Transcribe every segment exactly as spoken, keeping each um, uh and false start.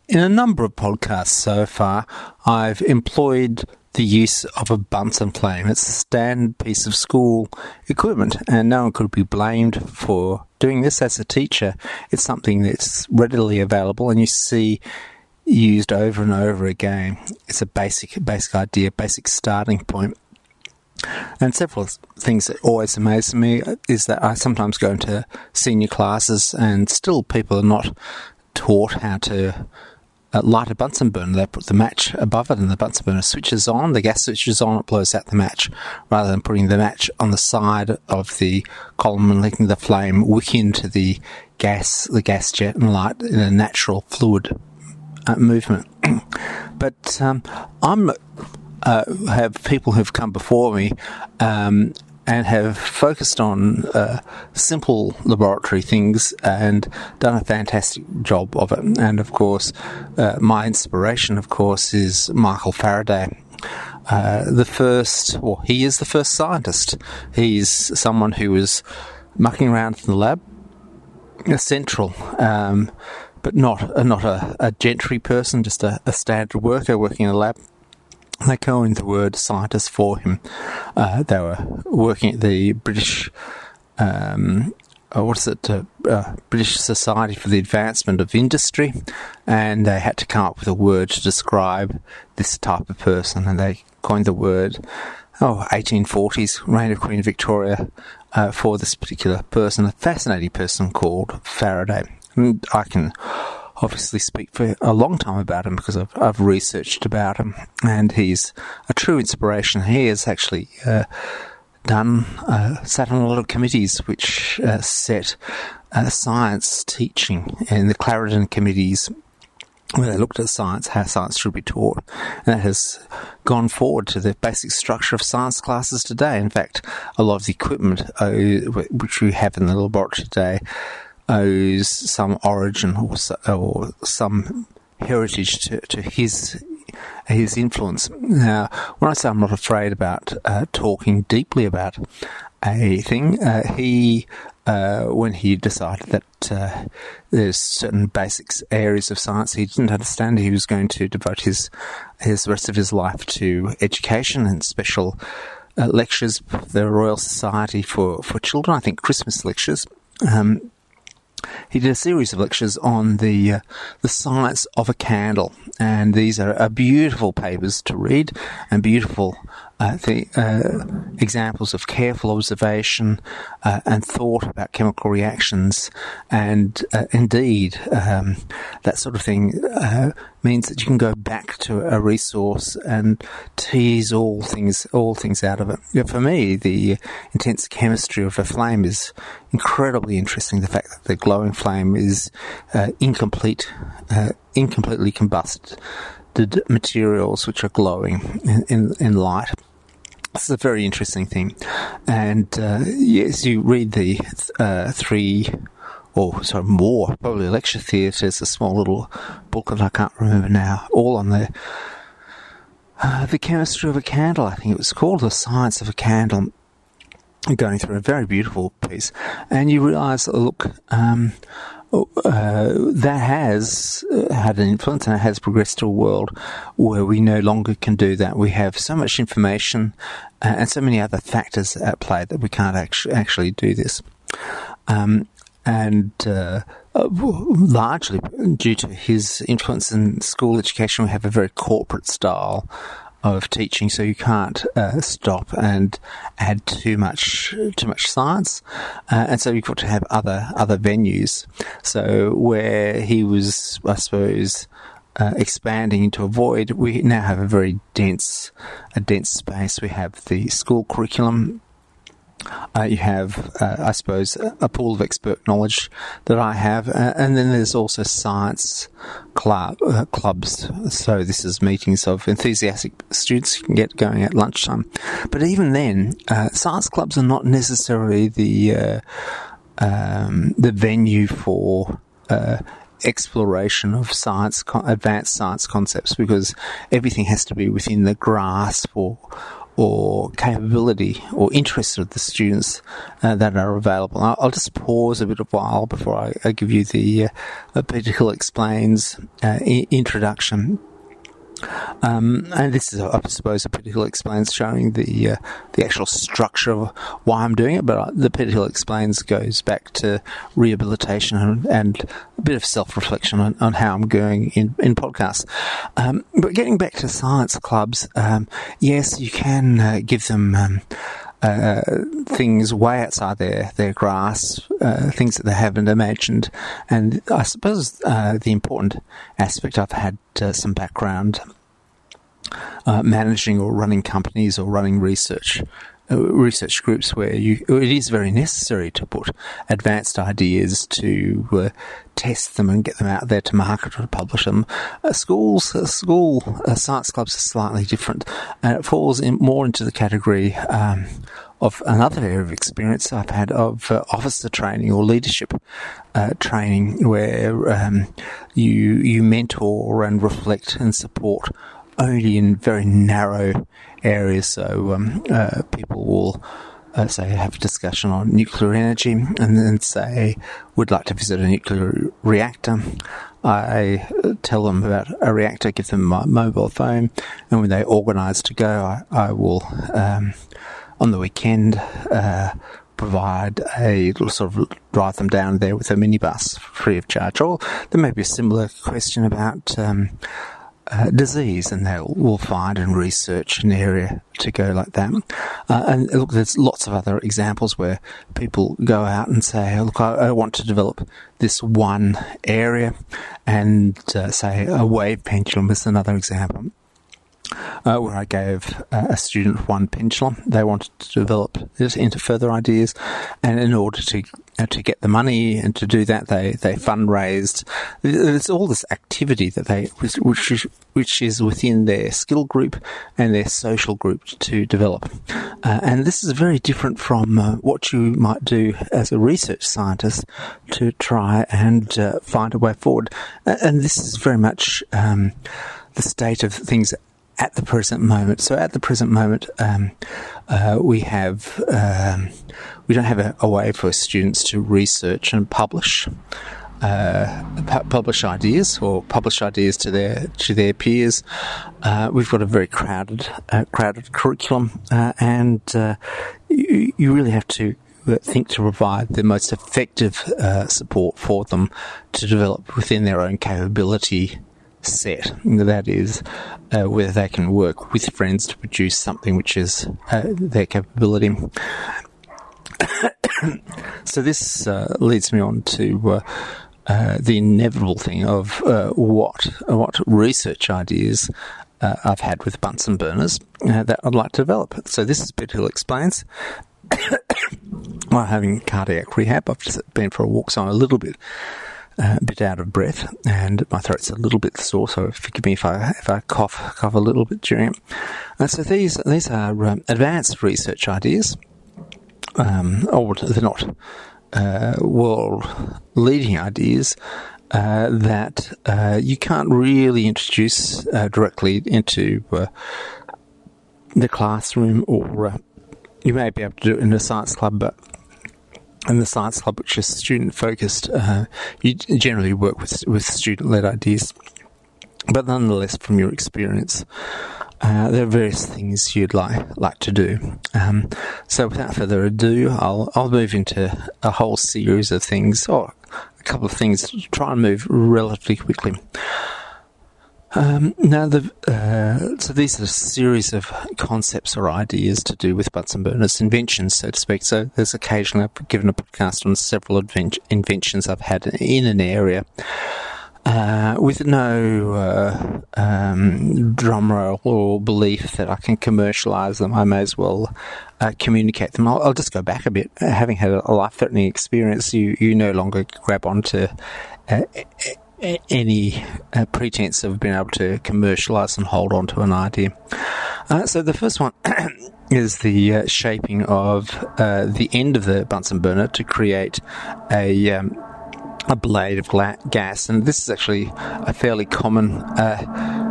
In a number of podcasts so far, I've employed the use of a Bunsen flame. It's a standard piece of school equipment, and no one could be blamed for doing this. As a teacher, it's something that's readily available and you see used over and over again. It's a basic, basic idea, basic starting point. And several things that always amaze me is that I sometimes go into senior classes and still people are not taught how to Uh, light a Bunsen burner. They put the match above it and the Bunsen burner switches on, the gas switches on, it blows out the match, rather than putting the match on the side of the column and letting the flame wick into the gas, the gas jet and light in a natural fluid uh, movement. But um, I'm uh, have people who've come before me um, and have focused on uh, simple laboratory things and done a fantastic job of it. And, of course, uh, my inspiration, of course, is Michael Faraday. Uh, the first, well, he is the first scientist. He's someone who was mucking around in the lab, essential, um, but not, uh, not a, a gentry person, just a, a standard worker working in a lab. They coined the word scientist for him. Uh, they were working at the British, um, uh, what is it, uh, uh, British Society for the Advancement of Industry, and they had to come up with a word to describe this type of person, and they coined the word, oh, eighteen forties, reign of Queen Victoria, uh, for this particular person, a fascinating person called Faraday. And I can obviously speak for a long time about him because I've, I've researched about him, and he's a true inspiration. He has actually uh, done, uh, sat on a lot of committees which uh, set uh, science teaching, and the Clarendon committees where they looked at science, how science should be taught, and that has gone forward to the basic structure of science classes today. In fact, a lot of the equipment uh, which we have in the laboratory today owes some origin or, or some heritage to, to his his influence. Now, when I say I'm not afraid about uh, talking deeply about a thing, uh, he, uh, when he decided that uh, there's certain basics areas of science he didn't understand, he was going to devote his his rest of his life to education and special uh, lectures, the Royal Society for, for Children, I think Christmas lectures. Um, He did a series of lectures on the uh, the science of a candle, and these are, are beautiful papers to read and beautiful uh, the, uh, examples of careful observation uh, and thought about chemical reactions, and uh, indeed um, that sort of thing uh, means that you can go back to a resource and tease all things all things out of it. You know, for me, the intense chemistry of a flame is incredibly interesting. The fact that the glowing flame is uh, incomplete, uh, incompletely combusted materials which are glowing in, in, in light. This is a very interesting thing. And uh, yes, you read the uh, three, or sorry, more, probably lecture theatres, a small little booklet, I can't remember now, all on the uh, the chemistry of a candle, I think it was called, the science of a candle, going through a very beautiful piece. And you realise, look, um, uh, that has had an influence, and it has progressed to a world where we no longer can do that. We have so much information uh, and so many other factors at play that we can't actually, actually do this. Um, and uh, largely due to his influence in school education, we have a very corporate style of teaching, so you can't uh, stop and add too much too much science, uh, and so you've got to have other other venues. So where he was, I suppose, uh, expanding to avoid, we now have a very dense a dense space. We have the school curriculum. Uh, you have, uh, I suppose, a pool of expert knowledge that I have, uh, and then there's also science club, uh, clubs. So this is meetings of enthusiastic students you can get going at lunchtime. But even then, uh, science clubs are not necessarily the uh, um, the venue for uh, exploration of science, advanced science concepts, because everything has to be within the grasp or or capability or interest of the students uh, that are available. I'll, I'll just pause a bit of while before I, I give you the uh, Peter Hill Explains uh, I- introduction. Um, and this is, I suppose, a Peter Hill Explains showing the uh, the actual structure of why I'm doing it, but the Peter Hill Explains goes back to rehabilitation and, and a bit of self-reflection on, on how I'm going in, in podcasts. Um, but getting back to science clubs, um, yes, you can uh, give them um, uh, things way outside their, their grasp, uh, things that they haven't imagined. And I suppose uh, the important aspect, I've had uh, some background uh, managing or running companies or running research uh, research groups where you it is very necessary to put advanced ideas to uh, test them and get them out there to market or to publish them. Uh, schools, uh, school uh, science clubs are slightly different, and it falls in more into the category um, of another area of experience I've had of uh, officer training or leadership uh, training, where um, you you mentor and reflect and support only in very narrow areas. So um, uh, people will uh, say have a discussion on nuclear energy and then say would like to visit a nuclear reactor. I tell them about a reactor, give them my mobile phone, and when they organise to go, I, I will um, on the weekend uh, provide a sort of drive them down there with a minibus free of charge. Or there may be a similar question about um, Uh, disease, and they will find and research an area to go like that. Uh, and look, there's lots of other examples where people go out and say, look, I, I want to develop this one area, and uh, say a wave pendulum is another example. Uh, where I gave uh, a student one pendulum. They wanted to develop it into further ideas, and in order to uh, to get the money and to do that, they, they fundraised. It's all this activity that they which is, which is within their skill group and their social group to develop. Uh, and this is very different from uh, what you might do as a research scientist to try and uh, find a way forward. Uh, and this is very much um, the state of things at the present moment. So at the present moment, um, uh, we have um, we don't have a, a way for students to research and publish uh, pu- publish ideas or publish ideas to their to their peers. Uh, we've got a very crowded uh, crowded curriculum, uh, and uh, you, you really have to think to provide the most effective uh, support for them to develop within their own capability set. That is, uh, whether they can work with friends to produce something which is uh, their capability. So this uh, leads me on to uh, uh, the inevitable thing of uh, what what research ideas uh, I've had with Bunsen burners uh, that I'd like to develop. So this is Peter Hill Explains. While having cardiac rehab, I've just been for a walk, so I'm a little bit Uh, a bit out of breath, and my throat's a little bit sore, so forgive me if I if I cough cough a little bit during it. Uh, so these these are um, advanced research ideas. Um, or they're not uh, world-leading ideas uh, that uh, you can't really introduce uh, directly into uh, the classroom, or uh, you may be able to do it in a science club, but in the science club, which is student-focused, uh, you generally work with with student-led ideas. But nonetheless, from your experience, uh, there are various things you'd like like to do. Um, so, without further ado, I'll I'll move into a whole series of things, or a couple of things, to try and move relatively quickly. Um, now, the, uh, so these are a series of concepts or ideas to do with Bunsen burners, inventions, so to speak. So there's occasionally I've given a podcast on several advent- inventions I've had in an area, uh, with no uh, um, drum roll or belief that I can commercialise them. I may as well uh, communicate them. I'll, I'll just go back a bit. Having had a life-threatening experience, you, you no longer grab onto uh, any uh, pretense of being able to commercialise and hold on to an idea. Uh, so the first one is the uh, shaping of uh, the end of the Bunsen burner to create a um, a blade of gla- gas, and this is actually a fairly common uh,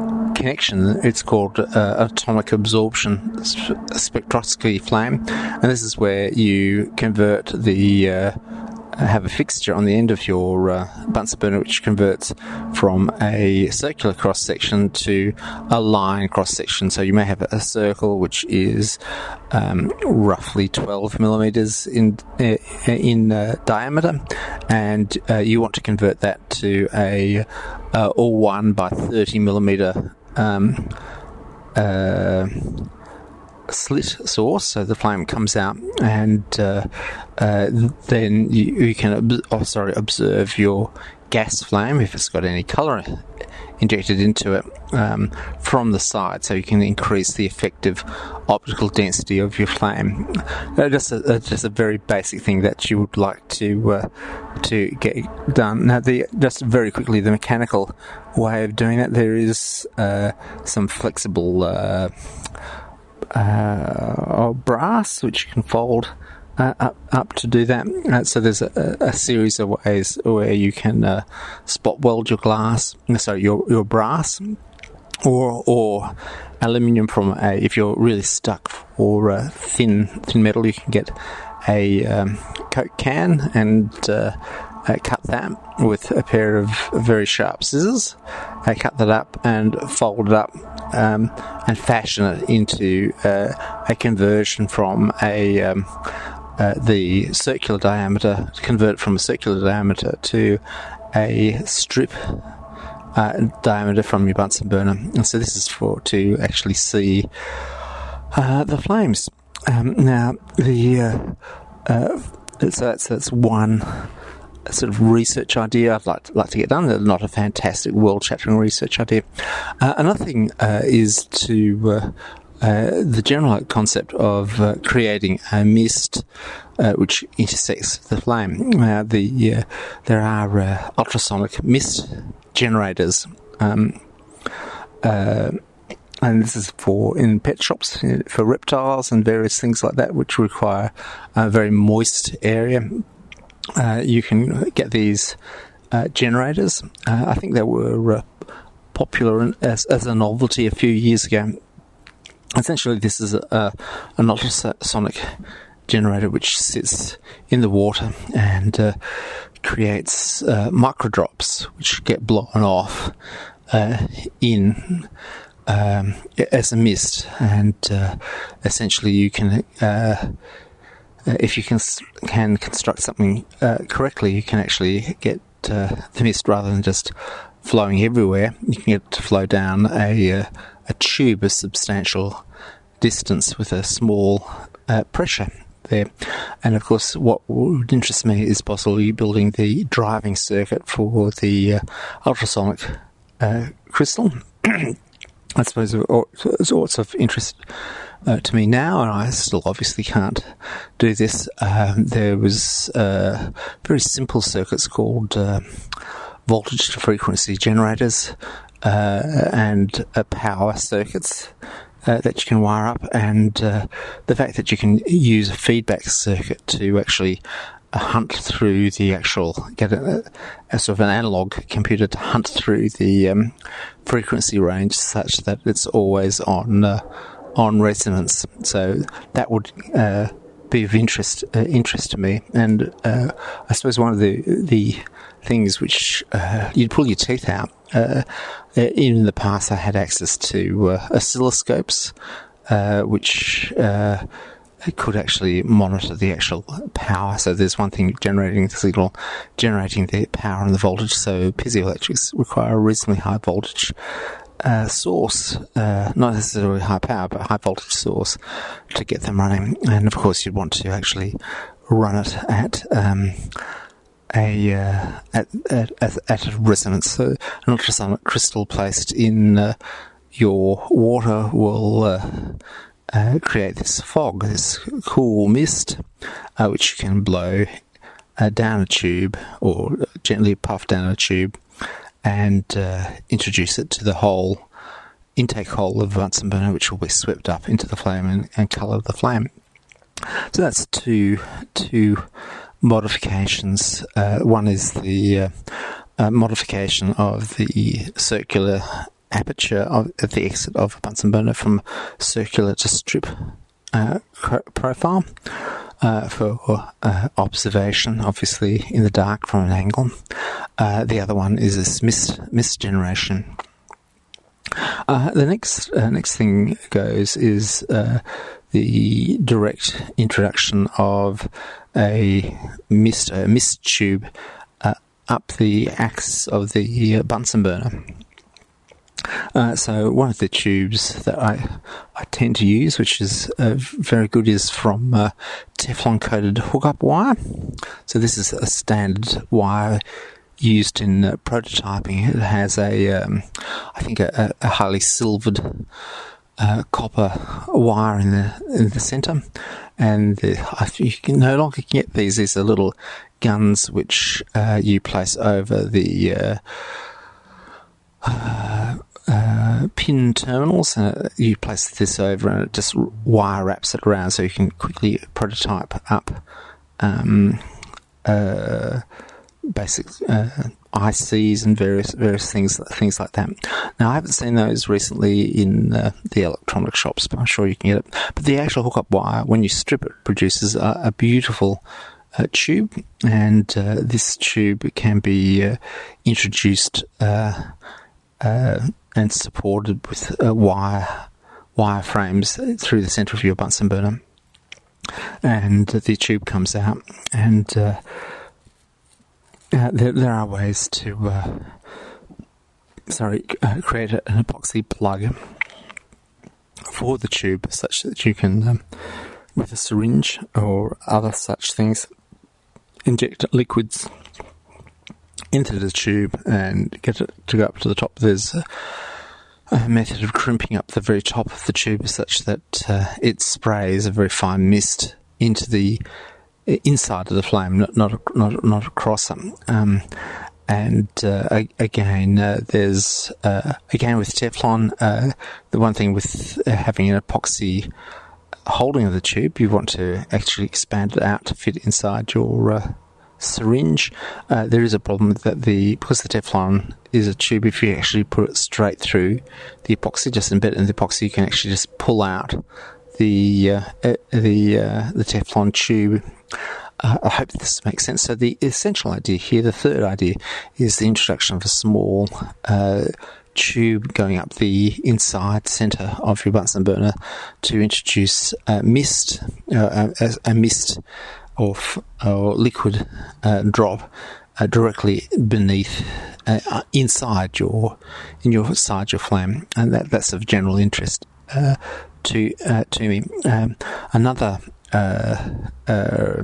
connection. It's called uh, atomic absorption spectroscopy flame, and this is where you convert the uh, have a fixture on the end of your uh, Bunsen burner which converts from a circular cross section to a line cross section. So you may have a circle which is um, roughly twelve millimeters in uh, in uh, diameter, and uh, you want to convert that to a uh, or one by thirty millimeter um, uh, slit source, so the flame comes out, and uh, uh, then you, you can ob- oh, sorry, observe your gas flame if it's got any colour injected into it um, from the side, so you can increase the effective optical density of your flame. Uh, just, a, uh, just a very basic thing that you would like to uh, to get done. Now, the just very quickly, the mechanical way of doing that, there is uh, some flexible Uh, Uh, or brass which you can fold uh, up, up to do that. Uh, so there's a, a series of ways where you can uh, spot weld your glass, sorry, your your brass, or or aluminium from a. If you're really stuck for uh, thin thin metal, you can get a um, Coke can and uh, uh, cut that with a pair of very sharp scissors. Uh, cut that up and fold it up. Um, and fashion it into uh, a conversion from a um, uh, the circular diameter, convert it from a circular diameter to a strip uh, diameter from your Bunsen burner. And so this is for to actually see uh, the flames. Um, now the uh, uh, so that's that's one sort of research idea I'd like to, like to get done. They're not a fantastic world-shattering research idea. Uh, another thing uh, is to uh, uh, the general concept of uh, creating a mist uh, which intersects the flame. Now, the uh, there are uh, ultrasonic mist generators. Um, uh, And this is for in pet shops for reptiles and various things like that, which require a very moist area. Uh, you can get these uh, generators. Uh, I think they were uh, popular in, as, as a novelty a few years ago. Essentially, this is a, a, an ultrasonic generator which sits in the water and uh, creates uh, microdrops which get blown off uh, in um, as a mist, and uh, essentially you can. Uh, Uh, if you can can construct something uh, correctly, you can actually get uh, the mist rather than just flowing everywhere. You can get it to flow down a uh, a tube a substantial distance with a small uh, pressure there. And of course, what would interest me is possibly building the driving circuit for the uh, ultrasonic uh, crystal. I suppose there's lots of interest uh, to me now, and I still obviously can't do this. Um, there was uh, very simple circuits called uh, voltage to frequency generators uh, and uh, power circuits uh, that you can wire up, and uh, the fact that you can use a feedback circuit to actually hunt through the actual, get a, a sort of an analog computer to hunt through the um, frequency range such that it's always on uh, on resonance. So that would uh, be of interest uh, interest to me. And uh, I suppose one of the the things which uh, you'd pull your teeth out. Uh, in the past, I had access to uh, oscilloscopes, uh, which uh, could actually monitor the actual power. So there's one thing generating the signal, generating the power and the voltage. So piezoelectrics require a reasonably high voltage uh, source, uh, not necessarily high power, but high voltage source to get them running. And of course, you'd want to actually run it at um, a uh, at, at, at at a resonance. So an ultrasonic crystal placed in uh, your water will Uh, Uh, create this fog, this cool mist, uh, which you can blow uh, down a tube or gently puff down a tube and uh, introduce it to the hole, intake hole of a Bunsen burner, which will be swept up into the flame and, and colour the flame. So that's two two modifications. Uh, one is the uh, uh, modification of the circular aperture of, at the exit of a Bunsen burner from circular to strip uh, profile uh, for uh, observation, obviously in the dark from an angle. Uh, the other one is this mist, mist generation. Uh, the next uh, next thing goes is uh, the direct introduction of a mist a mist tube uh, up the axis of the uh, Bunsen burner. Uh, so one of the tubes that I I tend to use, which is uh, very good, is from uh, Teflon coated hookup wire. So this is a standard wire used in uh, prototyping. It has a, um, I think, a, a highly silvered uh, copper wire in the in the centre, and the, you can no longer get these. These are little guns which uh, you place over the uh, uh, uh, pin terminals. Uh, you place this over, and it just wire wraps it around, so you can quickly prototype up Um, uh, basic uh, I Cs and various various things things like that. Now, I haven't seen those recently in uh, the electronic shops, but I'm sure you can get it. But the actual hookup wire, when you strip it, produces a, a beautiful uh, tube, and uh, this tube can be uh, introduced uh, uh, and supported with uh, wire wire frames through the centre of your Bunsen burner, and the tube comes out, and uh, Uh, there, there are ways to, uh, sorry, uh, create an epoxy plug for the tube, such that you can, um, with a syringe or other such things, inject liquids into the tube and get it to go up to the top. There's a, a method of crimping up the very top of the tube such that uh, it sprays a very fine mist into the inside of the flame, not not not, not across them. Um, and uh, again, uh, there's uh, again with Teflon, uh, the one thing with uh, having an epoxy holding of the tube, you want to actually expand it out to fit inside your uh, syringe. Uh, there is a problem that the because the Teflon is a tube, if you actually put it straight through the epoxy, just embed it in the epoxy, you can actually just pull out the uh, uh, the uh, the Teflon tube. Uh, I hope this makes sense. So the essential idea here, the third idea, is the introduction of a small uh, tube going up the inside centre of your Bunsen burner to introduce a mist, uh, a, a mist or, f- or liquid uh, drop uh, directly beneath, uh, inside your, in your inside your flame, and that that's of general interest uh, to uh, to me. Um, another. Uh, uh,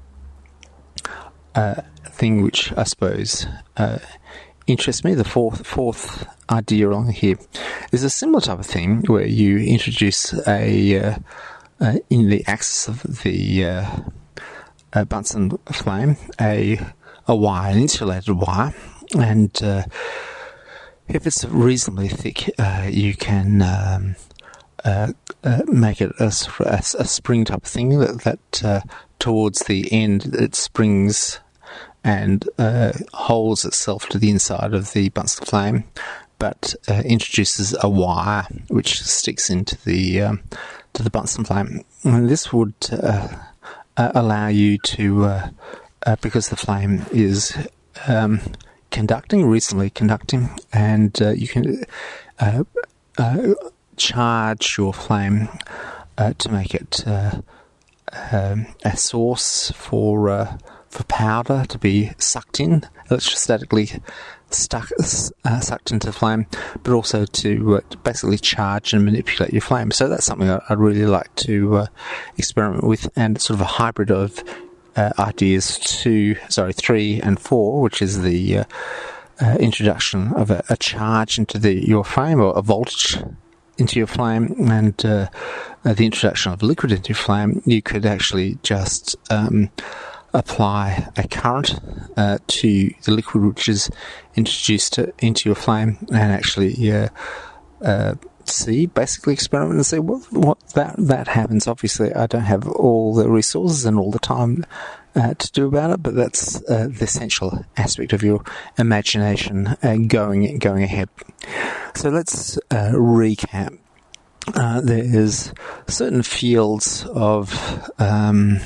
uh, thing which I suppose uh, interests me, the fourth fourth idea along here, is a similar type of thing where you introduce a uh, uh, in the axis of the uh, uh, Bunsen flame a a wire, an insulated wire, and uh, if it's reasonably thick, uh, you can um, Uh, uh, make it a, a, a spring type of thing that, that uh, towards the end it springs and uh, holds itself to the inside of the Bunsen flame, but uh, introduces a wire which sticks into the um, to the Bunsen flame. And this would uh, uh, allow you to, uh, uh, because the flame is um, conducting, reasonably conducting, and uh, you can uh, uh, charge your flame uh, to make it uh, um, a source for uh, for powder to be sucked in, electrostatically stuck uh, sucked into the flame, but also to uh, basically charge and manipulate your flame. So that's something I'd really like to uh, experiment with, and sort of a hybrid of uh, ideas two, sorry, three and four, which is the uh, uh, introduction of a, a charge into the your flame, or a voltage into your flame, and uh, uh, the introduction of liquid into your flame. You could actually just um, apply a current uh, to the liquid which is introduced to, into your flame, and actually uh, uh, see, basically experiment and see what, what that that happens. Obviously, I don't have all the resources and all the time uh, to do about it, but that's uh, the essential aspect of your imagination uh, going going ahead. So let's uh, recap. Uh, there's certain fields of um,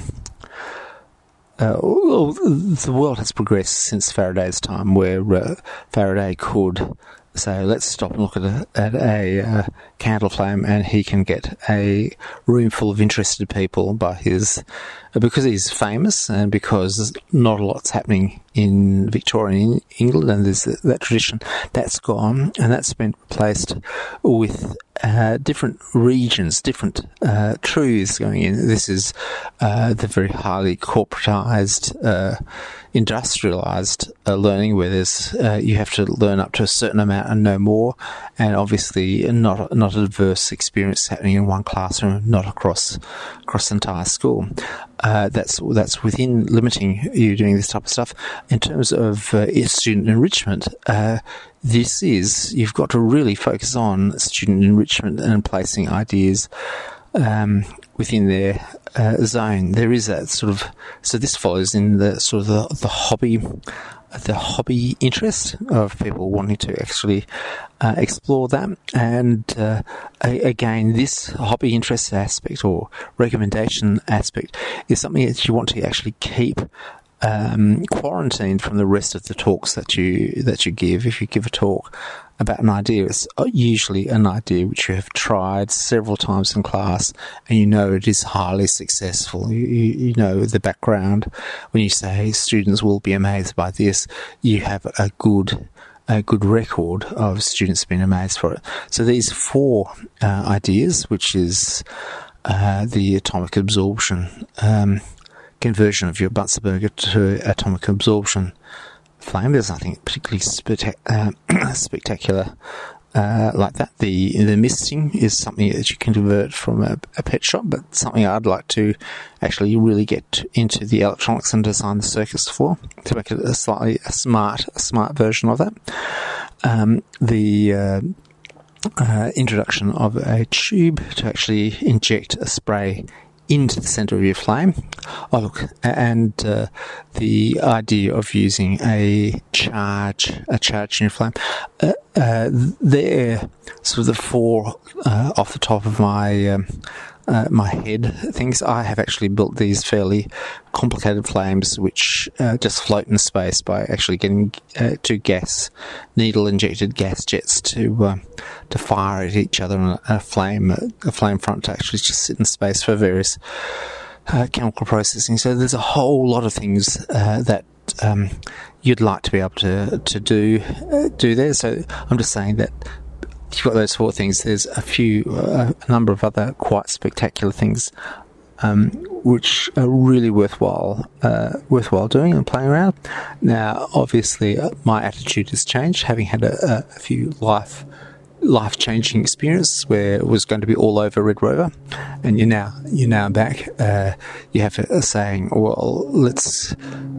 uh, well, the world has progressed since Faraday's time, where uh, Faraday could say, let's stop and look at a, at a uh, candle flame, and he can get a room full of interested people by his, because he's famous and because not a lot's happening in Victorian England, and there's that tradition that's gone, and that's been replaced with uh, different regions, different uh, truths going in. This is uh, the very highly corporatized, uh, industrialized uh, learning, where there's uh, you have to learn up to a certain amount and no more, and obviously not not a diverse experience happening in one classroom, not across across the entire school. Uh, that's that's within limiting you doing this type of stuff. In terms of uh, student enrichment, uh, this is, you've got to really focus on student enrichment and placing ideas um, within their uh, zone. There is that sort of, so this follows in the sort of the, the hobby, the hobby interest of people wanting to actually uh, explore that. And uh, a- again, this hobby interest aspect or recommendation aspect is something that you want to actually keep um, quarantined from the rest of the talks that you that you give. If you give a talk about an idea, it's usually an idea which you have tried several times in class, and you know it is highly successful. You, you, you know the background. When you say students will be amazed by this, you have a good a good record of students being amazed for it. So these four uh, ideas, which is uh, the atomic absorption, um, conversion of your Bunsen burner to atomic absorption flame. There's nothing particularly spectac- uh, spectacular uh, like that. The the misting is something that you can convert from a, a pet shop, but something I'd like to actually really get into the electronics and design the circuits for, to make it a slightly a smart a smart version of that. Um, the uh, uh, introduction of a tube to actually inject a spray into the centre of your flame. Oh, look, and uh, the idea of using a charge, a charge in your flame. Uh, uh, they're sort of the four uh, off the top of my um, uh, my head things. I have actually built these fairly complicated flames which uh, just float in space by actually getting uh, two gas, needle-injected gas jets to uh, to fire at each other, and a flame, a flame front to actually just sit in space for various uh, chemical processing. So there's a whole lot of things uh, that um, you'd like to be able to to do uh, do there. So I'm just saying that you've got those four things. There's a few, uh, a number of other quite spectacular things um, which are really worthwhile, uh, worthwhile doing and playing around. Now, obviously, uh, my attitude has changed, having had a, a few life life-changing experiences where it was going to be all over Red Rover, and you're now you're now back. Uh, you have a, a saying, well, let's.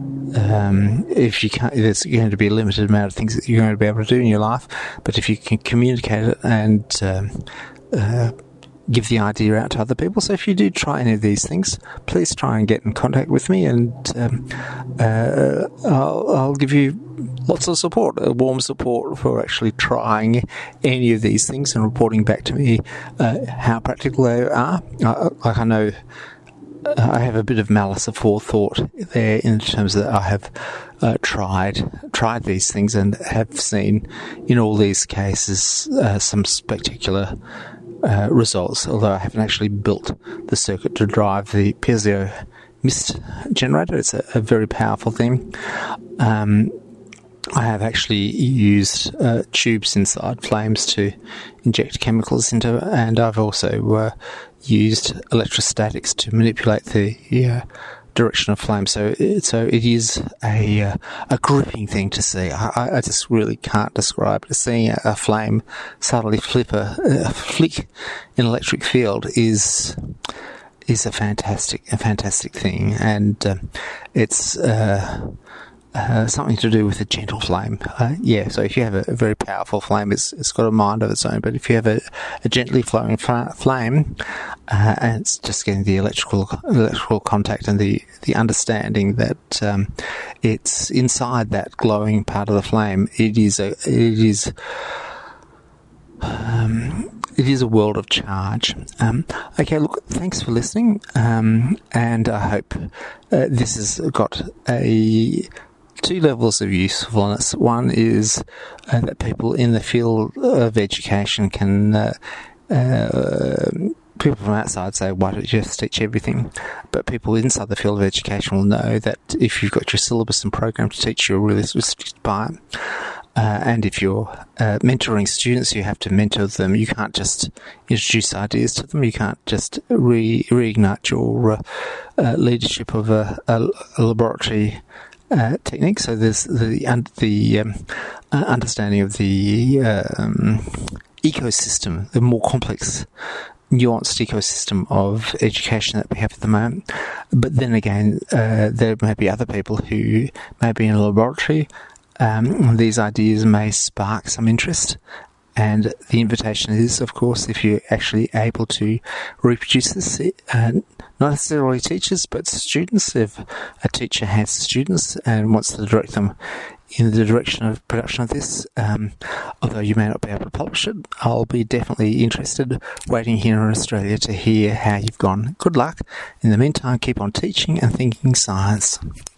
Um, if you can't, there's going to be a limited amount of things that you're going to be able to do in your life, but if you can communicate it and um, uh, give the idea out to other people. So if you do try any of these things, please try and get in contact with me, and um, uh, I'll, I'll give you lots of support, a warm support for actually trying any of these things and reporting back to me uh, how practical they are. Uh, like I know I have a bit of malice aforethought there in terms that I have uh, tried tried these things and have seen in all these cases uh, some spectacular uh, results, although I haven't actually built the circuit to drive the piezo mist generator. It's a, a very powerful thing. Um, I have actually used uh, tubes inside flames to inject chemicals into, and I've also uh, used electrostatics to manipulate the uh, direction of flame. So, it, so it is a uh, a gripping thing to see. I, I just really can't describe it. Seeing a, a flame suddenly flip a, a flick in electric field is is a fantastic a fantastic thing, and uh, it's. Uh, Uh, something to do with a gentle flame. Uh, yeah, so if you have a, a very powerful flame, it's, it's got a mind of its own, but if you have a, a gently flowing fl- flame, uh, and it's just getting the electrical electrical contact and the, the understanding that um, it's inside that glowing part of the flame, it is a, it is um, it is a world of charge. Um, okay, look, thanks for listening, um, and I hope uh, this has got a two levels of usefulness. One is uh, that people in the field of education can, uh, uh, people from outside say, why don't you just teach everything? But people inside the field of education will know that if you've got your syllabus and program to teach, you're really restricted by it. Uh, and if you're uh, mentoring students, you have to mentor them. You can't just introduce ideas to them. You can't just re- reignite your uh, uh, leadership of a, a, a laboratory uh, technique. So there's the un- the um, uh, understanding of the uh, um, ecosystem, the more complex, nuanced ecosystem of education that we have at the moment. But then again, uh, there may be other people who may be in a laboratory. Um, these ideas may spark some interest, and the invitation is, of course, if you're actually able to reproduce this, uh, not necessarily teachers, but students. If a teacher has students and wants to direct them in the direction of production of this, um, although you may not be able to publish it, I'll be definitely interested, waiting here in Australia to hear how you've gone. Good luck. In the meantime, keep on teaching and thinking science.